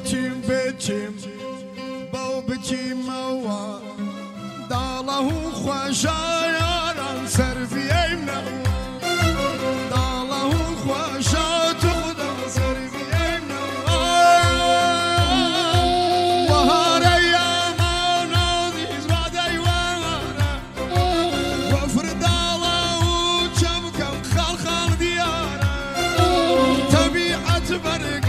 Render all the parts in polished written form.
بچیم بچیم باو بچیمەوە داڵە و خوۆشایاران سەرڤیەینەوە داڵە و خوۆشە توخدا سەرڤیەینەوە وەهارە یامان ئازیز وادەیوانە وەفر داڵە و چەمکەم خەڵخەڵ دیارە تەبیعەت بەرگە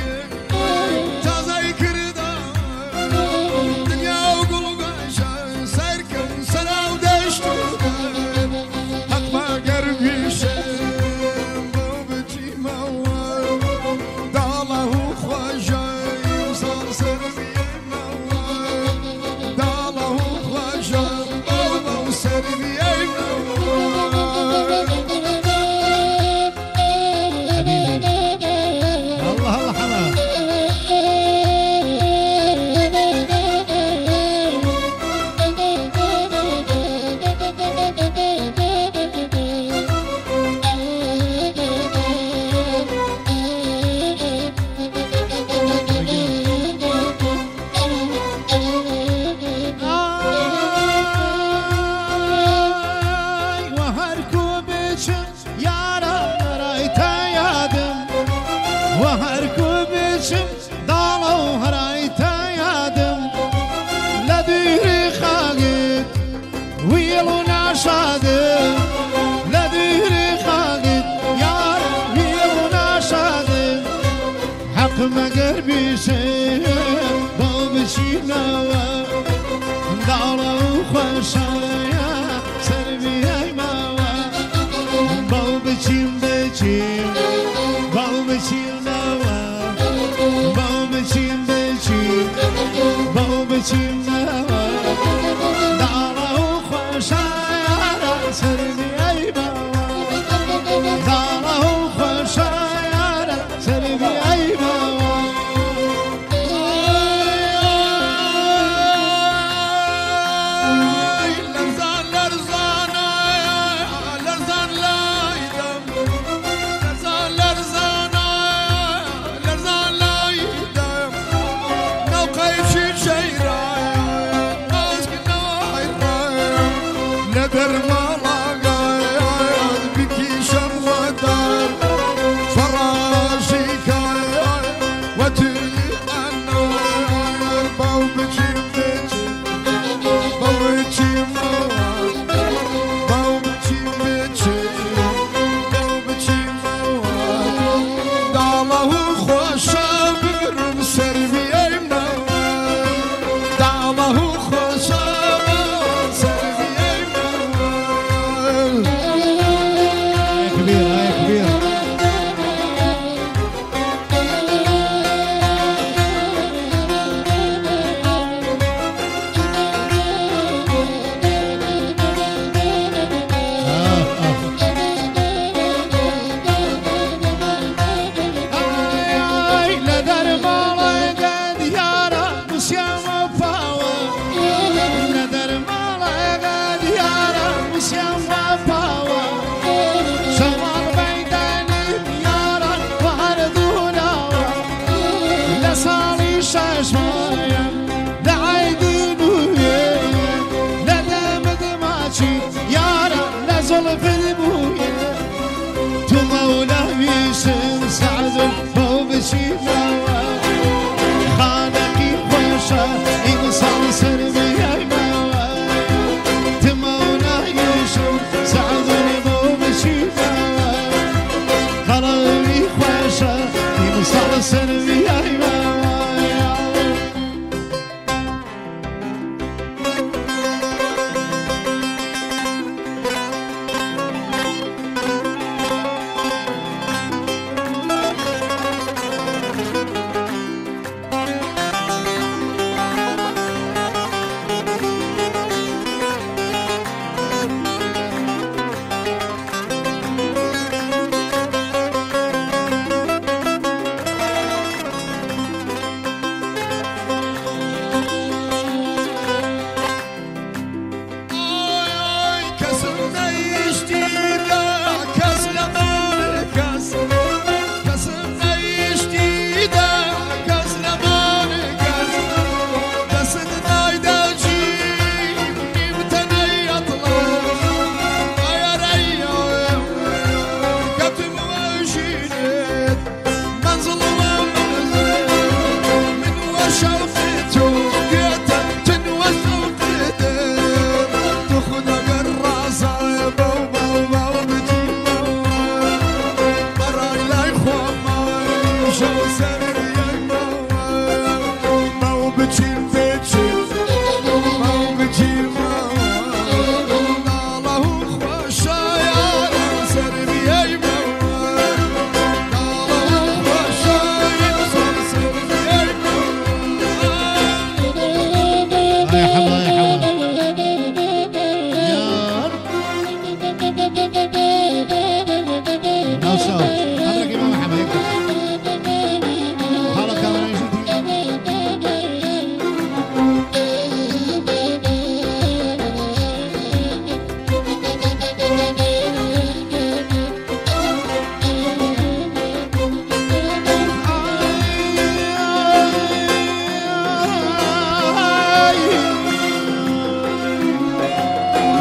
مگر بیشه باو بچینەوە داڵە و خۆشایە سەرڤیەی ماوە باو بچیم بچیم باو بچینەوە باو بچیم بچیم باو بچینەوە داڵە و خۆشایە سەرڤیەی ماوە داڵە و خۆشایە سەرڤیەی ماوە خانقی خوشە ئینسان سەرڤیەی ماوە تمەونایشم سەعدونی بۆ بچینەوە خەڵەوی خوشە ئینسان سەرڤیەی ماوە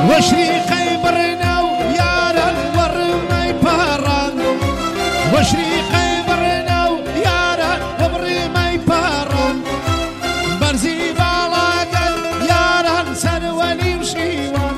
وشريقي برناو يارا ورمي باران وشريقي برناو يارا ورمي باران برزي بالاقل يارا سرولي وشيوان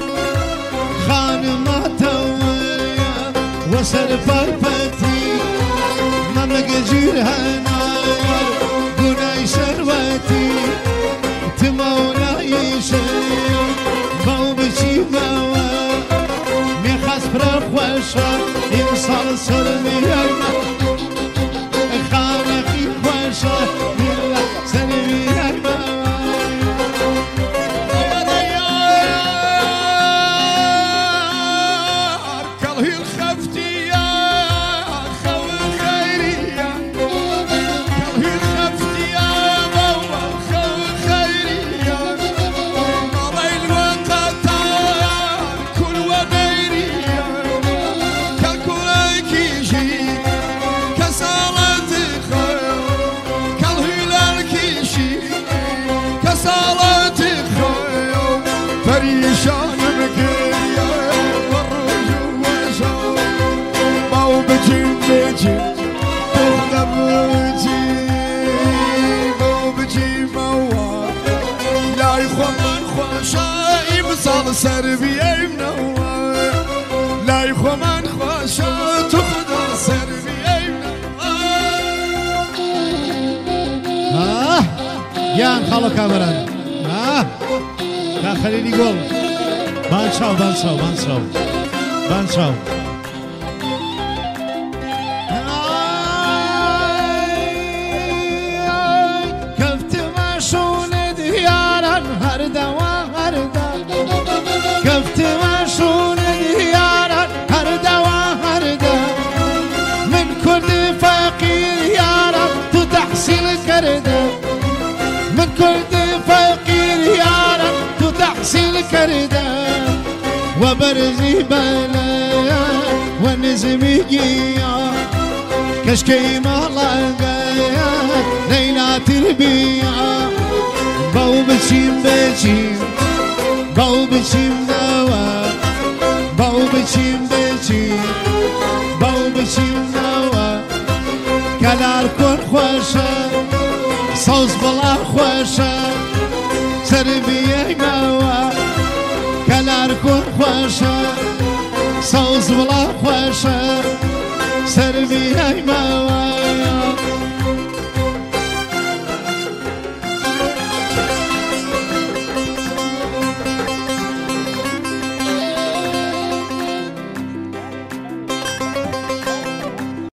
خانماتويا وسر فرفتي ما مقجير هنايا قناي سروتي تمونا يشير بو بشي موا ميخاس فرق وشا يوصل سرمي خانقي وشا سرمي فريشان مكيا والرجو وشو باو بجيب تخدم بجيب باو بجيب موار لا يخوى من خوشا يمصال سربي منوار لا يخوى من خوشا تخدم سربي منوار يان خلو كاميران خليني قول بانشاو كفت مشون ديارا هردا وهردا كفت مشون ديارا هردا وهردا من كل فقير يارا تحصل كردا من كل فقير يارا تحصل كردا وبرزي بلايا ونزمي جيا كشكي مالاقايا ليلى تربيا باو بشيم نوا باو بشيم نوا كلار كون خوشا صوص بلا خوشا سربيا موا كلار كون خوشا صوص بلا خوشا سربيا موا